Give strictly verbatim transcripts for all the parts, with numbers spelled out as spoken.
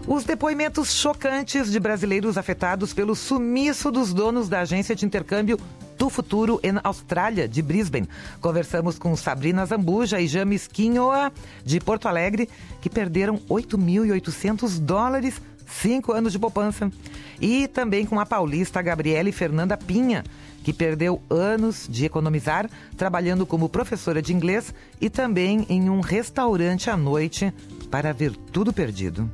Os depoimentos chocantes de brasileiros afetados pelo sumiço dos donos da agência de intercâmbio Tu Futuro em Austrália, de Brisbane. Conversamos com Sabrina Zambuja e James Quinhoa, de Porto Alegre, que perderam oito mil e oitocentos dólares, cinco anos de poupança. E também com a paulista Gabriele Fernanda Pinha, que perdeu anos de economizar trabalhando como professora de inglês e também em um restaurante à noite para ver tudo perdido.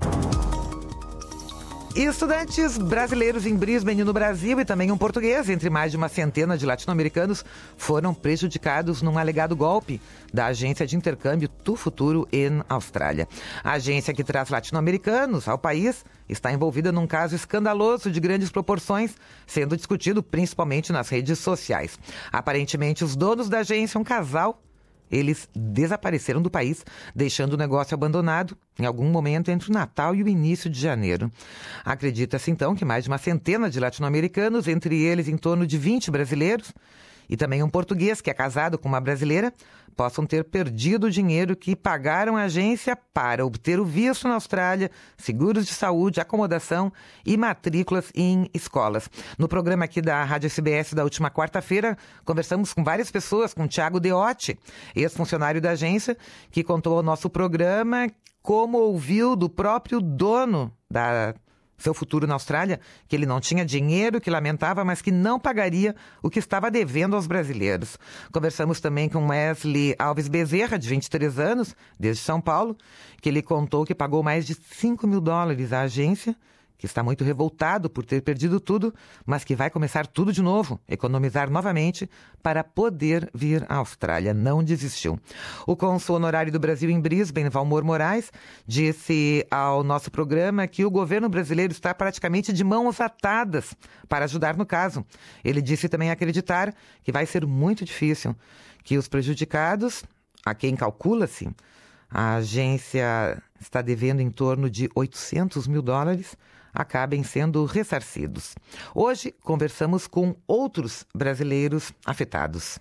Estudantes brasileiros em Brisbane, no Brasil, e também um português, entre mais de uma centena de latino-americanos, foram prejudicados num alegado golpe da agência de intercâmbio Tu Futuro em Austrália. A agência que traz latino-americanos ao país está envolvida num caso escandaloso de grandes proporções, sendo discutido principalmente nas redes sociais. Aparentemente, os donos da agência, um casal, eles desapareceram do país, deixando o negócio abandonado em algum momento entre o Natal e o início de janeiro. Acredita-se, então, que mais de uma centena de latino-americanos, entre eles em torno de vinte brasileiros, e também um português que é casado com uma brasileira, possam ter perdido o dinheiro que pagaram à agência para obter o visto na Austrália, seguros de saúde, acomodação e matrículas em escolas. No programa aqui da Rádio S B S da última quarta-feira, conversamos com várias pessoas, com o Thiago Deotti, ex-funcionário da agência, que contou ao nosso programa como ouviu do próprio dono da Seu Futuro na Austrália, que ele não tinha dinheiro, que lamentava, mas que não pagaria o que estava devendo aos brasileiros. Conversamos também com Wesley Alves Bezerra, de vinte e três anos, desde São Paulo, que ele contou que pagou mais de cinco mil dólares à agência, que está muito revoltado por ter perdido tudo, mas que vai começar tudo de novo, economizar novamente para poder vir à Austrália. Não desistiu. O cônsul honorário do Brasil em Brisbane, Valmor Moraes, disse ao nosso programa que o governo brasileiro está praticamente de mãos atadas para ajudar no caso. Ele disse também acreditar que vai ser muito difícil, que os prejudicados, a quem calcula-se, a agência está devendo em torno de oitocentos mil dólares, acabem sendo ressarcidos. Hoje conversamos com outros brasileiros afetados.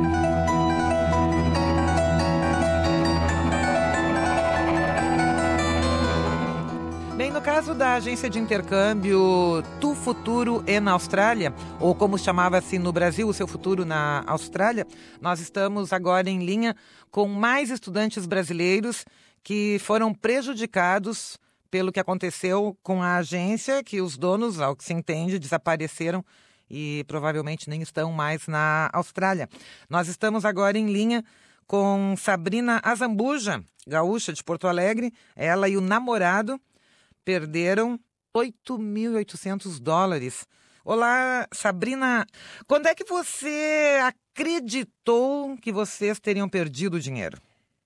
Bem, no caso da agência de intercâmbio Tu Futuro em Austrália, ou como chamava-se no Brasil, o Seu Futuro na Austrália, nós estamos agora em linha com mais estudantes brasileiros que foram prejudicados pelo que aconteceu com a agência, que os donos, ao que se entende, desapareceram e provavelmente nem estão mais na Austrália. Nós estamos agora em linha com Sabrina Azambuja, gaúcha de Porto Alegre. Ela e o namorado perderam oito mil e oitocentos dólares. Olá, Sabrina. Quando é que você acreditou que vocês teriam perdido o dinheiro?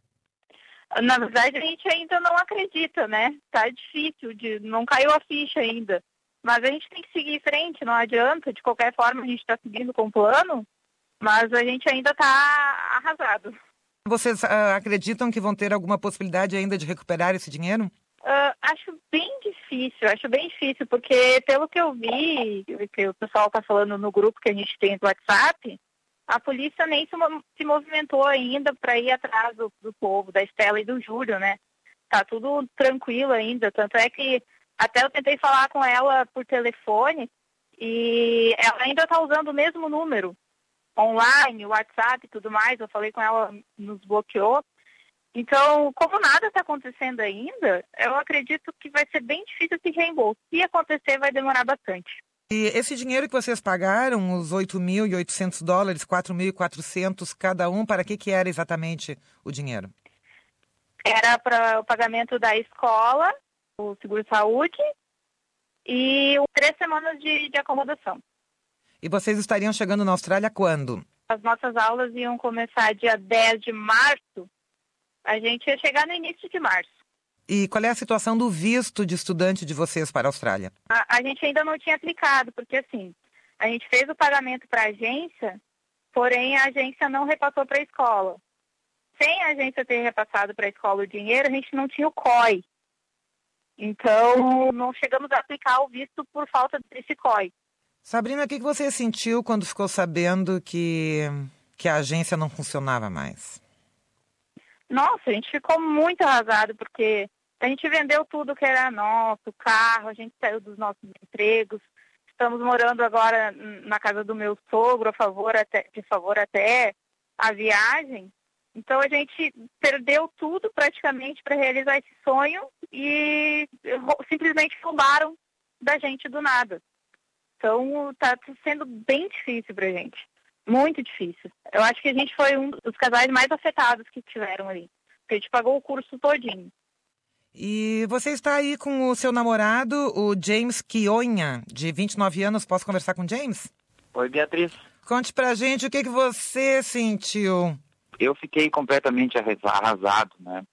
Na verdade, a gente ainda não acredita, né? Tá difícil, de, não caiu a ficha ainda. Mas a gente tem que seguir em frente, não adianta. De qualquer forma, a gente está seguindo com o plano, mas a gente ainda está arrasado. Vocês uh, acreditam que vão ter alguma possibilidade ainda de recuperar esse dinheiro? Uh, acho bem difícil, acho bem difícil, porque pelo que eu vi, que o pessoal está falando no grupo que a gente tem do WhatsApp, a polícia nem se, se movimentou ainda para ir atrás do, do povo, da Estela e do Júlio, né? Tá tudo tranquilo ainda, tanto é que até eu tentei falar com ela por telefone e ela ainda tá usando o mesmo número, online, WhatsApp e tudo mais, eu falei com ela, nos bloqueou. Então, como nada está acontecendo ainda, eu acredito que vai ser bem difícil esse reembolso. Se acontecer, vai demorar bastante. E esse dinheiro que vocês pagaram, os oito mil e oitocentos dólares, quatro mil e quatrocentos cada um, para que que era exatamente o dinheiro? Era para o pagamento da escola, o seguro-saúde e três semanas de, de acomodação. E vocês estariam chegando na Austrália quando? As nossas aulas iam começar dia dez de março, a gente ia chegar no início de março. E qual é a situação do visto de estudante de vocês para a Austrália? A, a gente ainda não tinha aplicado, porque assim, a gente fez o pagamento para a agência, porém a agência não repassou para a escola. Sem a agência ter repassado para a escola o dinheiro, a gente não tinha o C O I. Então, não chegamos a aplicar o visto por falta desse C O I. Sabrina, o que você sentiu quando ficou sabendo que, que a agência não funcionava mais? Nossa, a gente ficou muito arrasado, porque A gente vendeu tudo que era nosso, carro, a gente saiu dos nossos empregos. Estamos morando agora na casa do meu sogro, a favor até, de favor até a viagem. Então a gente perdeu tudo praticamente para realizar esse sonho e simplesmente roubaram da gente do nada. Então está sendo bem difícil para a gente, muito difícil. Eu acho que a gente foi um dos casais mais afetados que tiveram ali, porque a gente pagou o curso todinho. E você está aí com o seu namorado, o James Quionha, de vinte e nove anos. Posso conversar com o James? Oi, Beatriz. Conte pra gente o que, que você sentiu. Eu fiquei completamente arrasado, né?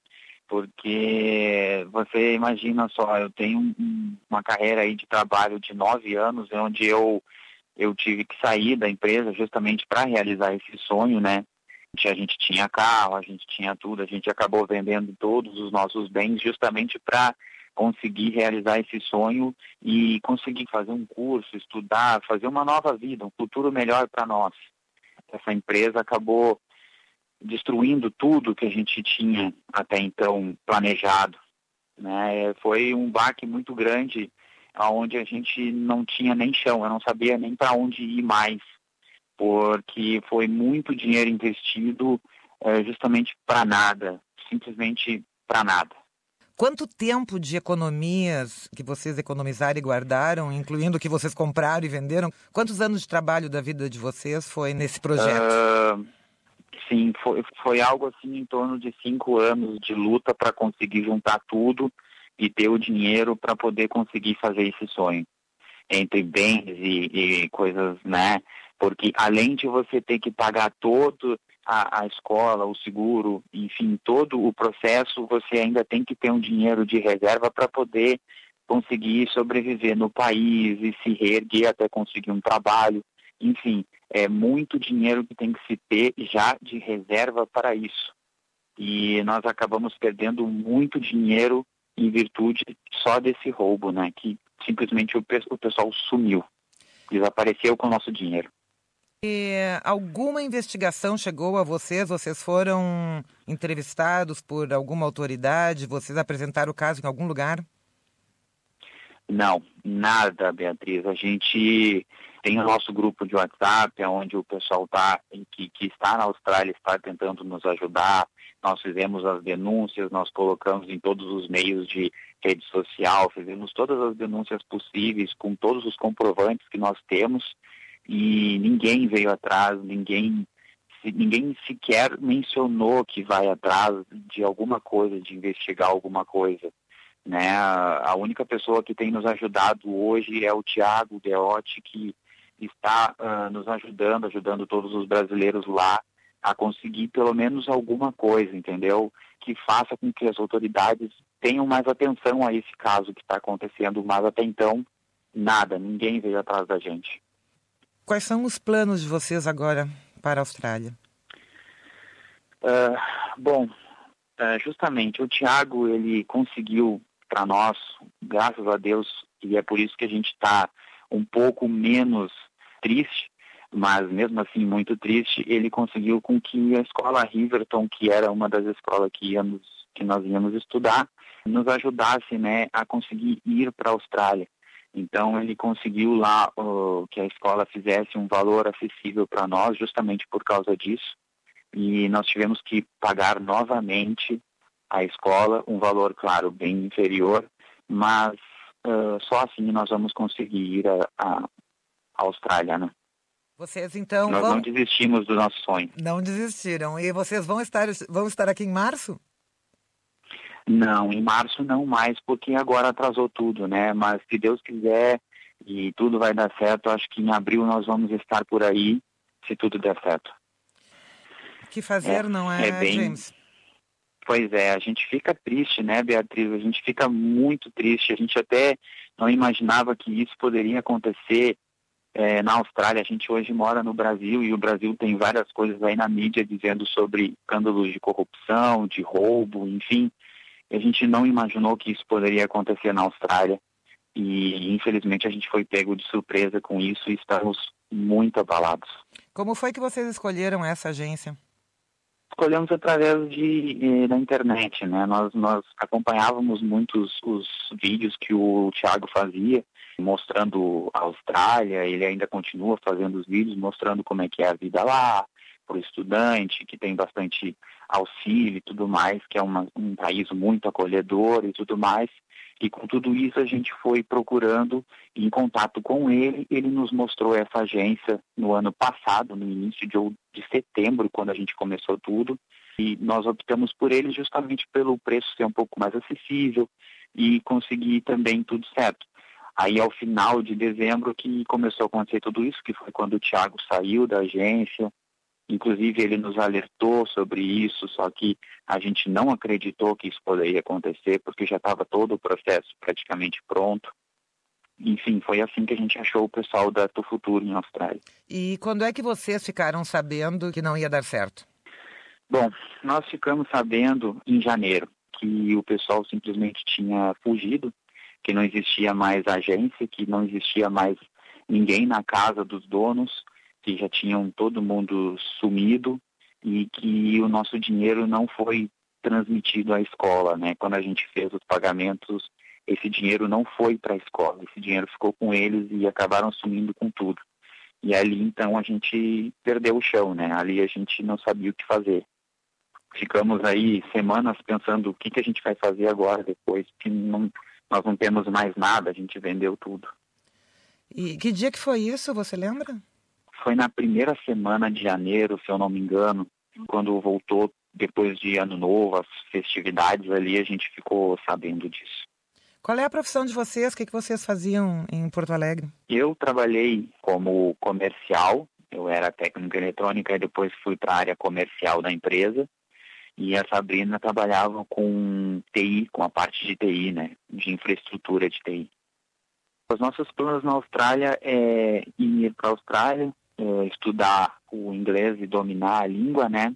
Porque você imagina só, eu tenho um, uma carreira aí de trabalho de nove anos, onde eu, eu tive que sair da empresa justamente para realizar esse sonho, né? A gente tinha carro, a gente tinha tudo, a gente acabou vendendo todos os nossos bens justamente para conseguir realizar esse sonho e conseguir fazer um curso, estudar, fazer uma nova vida, um futuro melhor para nós. Essa empresa acabou destruindo tudo que a gente tinha até então planejado, né? Foi um baque muito grande, onde a gente não tinha nem chão, eu não sabia nem para onde ir mais, porque foi muito dinheiro investido é, justamente para nada, simplesmente para nada. Quanto tempo de economias que vocês economizaram e guardaram, incluindo o que vocês compraram e venderam? Quantos anos de trabalho da vida de vocês foi nesse projeto? Uh, sim, foi, foi algo assim em torno de cinco anos de luta para conseguir juntar tudo e ter o dinheiro para poder conseguir fazer esse sonho. Entre bens e, e coisas, né? Porque além de você ter que pagar todo a, a escola, o seguro, enfim, todo o processo, você ainda tem que ter um dinheiro de reserva para poder conseguir sobreviver no país e se reerguer até conseguir um trabalho. Enfim, é muito dinheiro que tem que se ter já de reserva para isso. E nós acabamos perdendo muito dinheiro em virtude só desse roubo, né? Que simplesmente o, o pessoal sumiu, desapareceu com o nosso dinheiro. E alguma investigação chegou a vocês? Vocês foram entrevistados por alguma autoridade? Vocês apresentaram o caso em algum lugar? Não, nada, Beatriz. A gente tem o nosso grupo de WhatsApp, onde o pessoal tá, que, que está na Austrália está tentando nos ajudar. Nós fizemos as denúncias, nós colocamos em todos os meios de rede social, fizemos todas as denúncias possíveis com todos os comprovantes que nós temos. E ninguém veio atrás, ninguém, ninguém sequer mencionou que vai atrás de alguma coisa, de investigar alguma coisa, né? A única pessoa que tem nos ajudado hoje é o Tiago Deotti, que está uh, nos ajudando, ajudando todos os brasileiros lá a conseguir pelo menos alguma coisa, entendeu? Que faça com que as autoridades tenham mais atenção a esse caso que está acontecendo, mas até então, nada, ninguém veio atrás da gente. Quais são os planos de vocês agora para a Austrália? Uh, bom, uh, justamente o Tiago, ele conseguiu para nós, graças a Deus, e é por isso que a gente está um pouco menos triste, mas mesmo assim muito triste, ele conseguiu com que a escola Riverton, que era uma das escolas que, íamos, que nós íamos estudar, nos ajudasse, né, a conseguir ir para a Austrália. Então, ele conseguiu lá uh, que a escola fizesse um valor acessível para nós, justamente por causa disso. E nós tivemos que pagar novamente a escola, um valor, claro, bem inferior, mas uh, só assim nós vamos conseguir ir à Austrália, né? Vocês, então, nós vão... não desistimos do nosso sonho. Não desistiram. E vocês vão estar, vão estar aqui em março? Não, em março não mais, porque agora atrasou tudo, né? Mas se Deus quiser e tudo vai dar certo, acho que em abril nós vamos estar por aí, se tudo der certo. O que fazer, é, não é, é bem... James? Pois é, a gente fica triste, né, Beatriz? A gente fica muito triste. A gente até não imaginava que isso poderia acontecer é, na Austrália. A gente hoje mora no Brasil e o Brasil tem várias coisas aí na mídia dizendo sobre escândalos de corrupção, de roubo, enfim. A gente não imaginou que isso poderia acontecer na Austrália e, infelizmente, a gente foi pego de surpresa com isso e estamos muito abalados. Como foi que vocês escolheram essa agência? Escolhemos através de, eh, da internet, né? Nós, nós acompanhávamos muitos os vídeos que o Thiago fazia, mostrando a Austrália. Ele ainda continua fazendo os vídeos, mostrando como é que é a vida lá, para o estudante, que tem bastante auxílio e tudo mais, que é uma, um país muito acolhedor e tudo mais. E com tudo isso a gente foi procurando, em contato com ele, ele nos mostrou essa agência no ano passado, no início de, de setembro, quando a gente começou tudo, e nós optamos por ele justamente pelo preço ser um pouco mais acessível e conseguir também tudo certo. Aí ao final de dezembro que começou a acontecer tudo isso, que foi quando o Thiago saiu da agência. Inclusive ele nos alertou sobre isso, só que a gente não acreditou que isso poderia acontecer, porque já estava todo o processo praticamente pronto. Enfim, foi assim que a gente achou o pessoal da TuFuturo em Austrália. E quando é que vocês ficaram sabendo que não ia dar certo? Bom, nós ficamos sabendo em janeiro que o pessoal simplesmente tinha fugido, que não existia mais agência, que não existia mais ninguém na casa dos donos, que já tinham todo mundo sumido e que o nosso dinheiro não foi transmitido à escola, né? Quando a gente fez os pagamentos, esse dinheiro não foi para a escola, esse dinheiro ficou com eles e acabaram sumindo com tudo. E ali, então, a gente perdeu o chão, né? Ali a gente não sabia o que fazer. Ficamos aí semanas pensando o que, que a gente vai fazer agora, depois que não, nós não temos mais nada, a gente vendeu tudo. E que dia que foi isso, você lembra? Foi na primeira semana de janeiro, se eu não me engano, quando voltou depois de Ano Novo, as festividades ali, a gente ficou sabendo disso. Qual é a profissão de vocês? O que, que vocês faziam em Porto Alegre? Eu trabalhei como comercial, eu era técnica eletrônica e depois fui para a área comercial da empresa. E a Sabrina trabalhava com T I, com a parte de T I, né, de infraestrutura de T I. Os nossos planos na Austrália é ir para a Austrália, é, estudar o inglês e dominar a língua, né?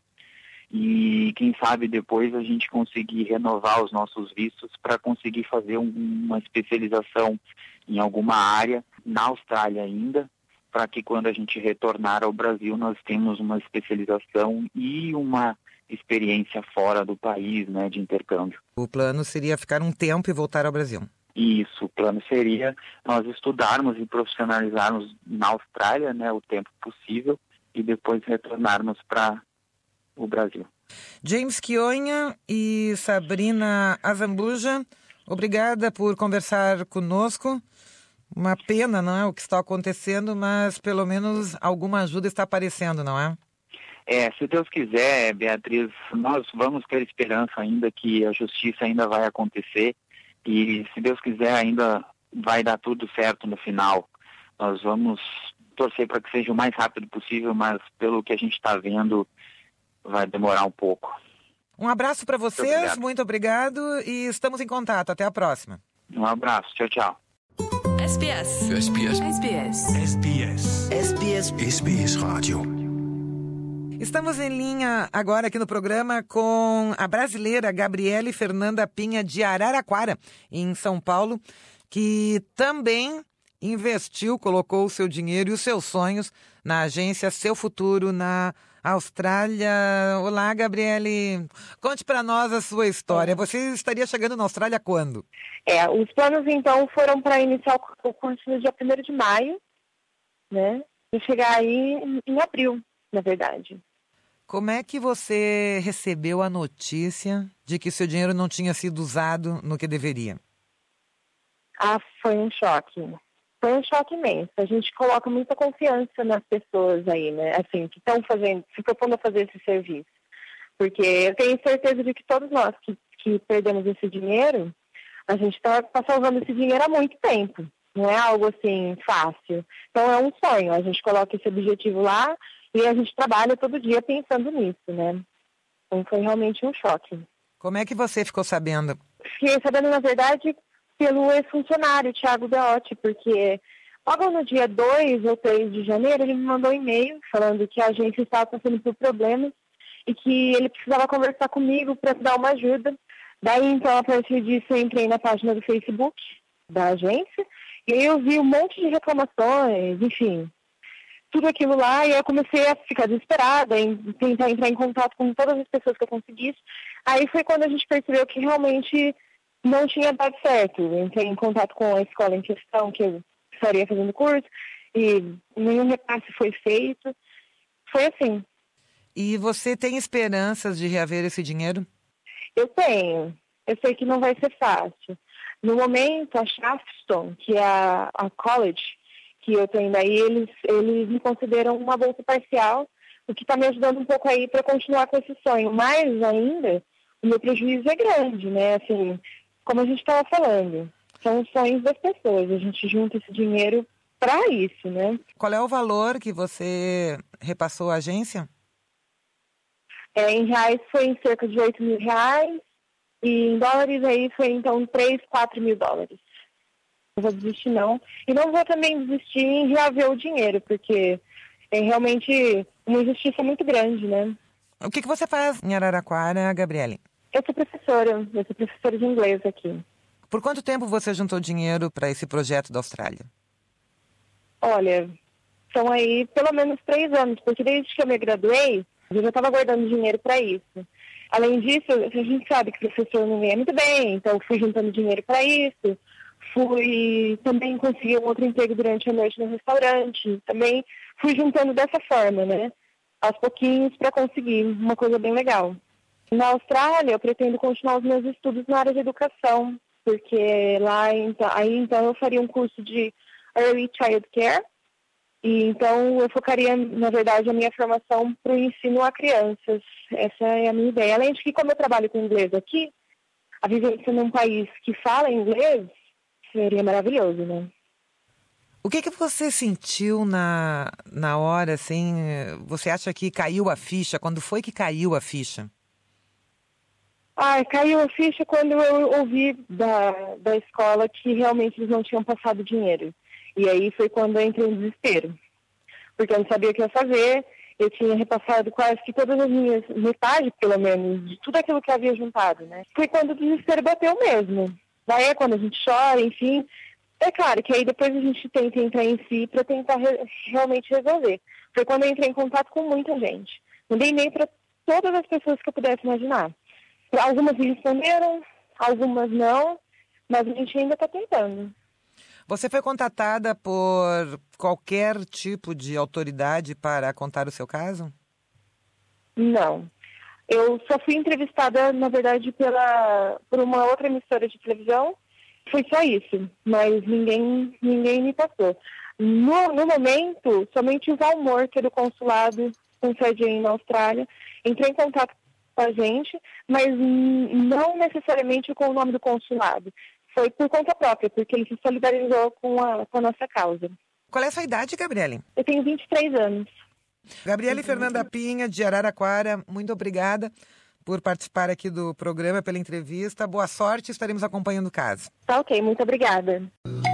E quem sabe depois a gente conseguir renovar os nossos vistos para conseguir fazer um, uma especialização em alguma área na Austrália ainda, para que quando a gente retornar ao Brasil nós tenhamos uma especialização e uma experiência fora do país, né, de intercâmbio. O plano seria ficar um tempo e voltar ao Brasil. Isso, o plano seria nós estudarmos e profissionalizarmos na Austrália, né, o tempo possível e depois retornarmos para o Brasil. James Quionha e Sabrina Azambuja, obrigada por conversar conosco. Uma pena, não é, o que está acontecendo, mas pelo menos alguma ajuda está aparecendo, não é? É, se Deus quiser, Beatriz, nós vamos ter esperança ainda que a justiça ainda vai acontecer. E se Deus quiser ainda vai dar tudo certo no final. Nós vamos torcer para que seja o mais rápido possível, mas pelo que a gente está vendo vai demorar um pouco. Um abraço para vocês, muito, muito obrigado e estamos em contato. Até a próxima. Um abraço, tchau, tchau. S B S. S B S. S B S. S B S. S B S. S B S Rádio. Estamos em linha agora aqui no programa com a brasileira Gabriele Fernanda Pinha de Araraquara, em São Paulo, que também investiu, colocou o seu dinheiro e os seus sonhos na agência Seu Futuro na Austrália. Olá, Gabriele. Conte para nós a sua história. Você estaria chegando na Austrália quando? É, os planos, então, foram para iniciar o curso no dia primeiro de maio, né? E chegar aí em abril, na verdade. Como é que você recebeu a notícia de que seu dinheiro não tinha sido usado no que deveria? Ah, foi um choque. Foi um choque imenso. A gente coloca muita confiança nas pessoas aí, né? Assim, que estão fazendo, se propondo a fazer esse serviço. Porque eu tenho certeza de que todos nós que, que perdemos esse dinheiro, a gente está tá salvando esse dinheiro há muito tempo. Não é algo assim fácil. Então é um sonho. A gente coloca esse objetivo lá e a gente trabalha todo dia pensando nisso, né? Então foi realmente um choque. Como é que você ficou sabendo? Fiquei sabendo, na verdade, pelo ex-funcionário, Thiago Deotti, porque logo no dia dois ou três de janeiro ele me mandou um e-mail falando que a agência estava passando por problemas e que ele precisava conversar comigo para dar uma ajuda. Daí, então, a partir disso, eu entrei na página do Facebook da agência e aí eu vi um monte de reclamações, enfim. tudo aquilo lá, e aí eu comecei a ficar desesperada, em tentar entrar em contato com todas as pessoas que eu conseguisse. Aí foi quando a gente percebeu que realmente não tinha dado certo. Eu entrei em contato com a escola em questão, que eu estaria fazendo curso, e nenhum repasse foi feito. Foi assim. E você tem esperanças de reaver esse dinheiro? Eu tenho. Eu sei que não vai ser fácil. No momento, a Shaftesbury, que é a, a college que eu tenho daí, eles, eles me consideram uma bolsa parcial, o que está me ajudando um pouco aí para continuar com esse sonho. Mas ainda, o meu prejuízo é grande, né? Assim, como a gente estava falando, são os sonhos das pessoas. A gente junta esse dinheiro para isso, né? Qual é o valor que você repassou à agência? É, em reais foi em cerca de oito mil reais, e em dólares aí foi então três, quatro mil dólares. Não vou desistir não. E não vou também desistir em reaver o dinheiro, porque é realmente uma injustiça muito grande, né? O que, que você faz em Araraquara, Gabriele? Eu sou professora, eu sou professora de inglês aqui. Por quanto tempo você juntou dinheiro para esse projeto da Austrália? Olha, são aí pelo menos três anos, porque desde que eu me graduei, eu já estava guardando dinheiro para isso. Além disso, a gente sabe que o professor não ganha muito bem, então fui juntando dinheiro para isso. Fui também conseguir um outro emprego durante a noite no restaurante. Também fui juntando dessa forma, né? Aos pouquinhos para conseguir uma coisa bem legal. Na Austrália, eu pretendo continuar os meus estudos na área de educação, porque lá, então, aí então eu faria um curso de Early Child Care. E então eu focaria, na verdade, a minha formação para o ensino a crianças. Essa é a minha ideia. Além de que, como eu trabalho com inglês aqui, a vivência num país que fala inglês seria maravilhoso, né? O que que você sentiu na, na hora, assim? Você acha que caiu a ficha? Quando foi que caiu a ficha? Ah, caiu a ficha quando eu ouvi da, da escola que realmente eles não tinham passado dinheiro. E aí foi quando eu entrei em desespero. Porque eu não sabia o que ia fazer. Eu tinha repassado quase que todas as minhas, metade pelo menos, de tudo aquilo que eu havia juntado, né? Foi quando o desespero bateu mesmo. Daí é quando a gente chora, enfim. É claro que aí depois a gente tenta entrar em si para tentar re- realmente resolver. Foi quando eu entrei em contato com muita gente. Mandei e-mail para todas as pessoas que eu pudesse imaginar. Algumas me responderam, algumas não, mas a gente ainda está tentando. Você foi contatada por qualquer tipo de autoridade para contar o seu caso? Não. Eu só fui entrevistada, na verdade, pela, por uma outra emissora de televisão. Foi só isso, mas ninguém, ninguém me passou. No, no momento, somente o Valmor, que é do consulado com sede aí na Austrália, entrou em contato com a gente, mas não necessariamente com o nome do consulado. Foi por conta própria, porque ele se solidarizou com a, com a nossa causa. Qual é a sua idade, Gabriele? Eu tenho vinte e três anos. Gabriele Fernanda Pinha, de Araraquara, muito obrigada por participar aqui do programa, pela entrevista. Boa sorte, estaremos acompanhando o caso. Tá ok, muito obrigada.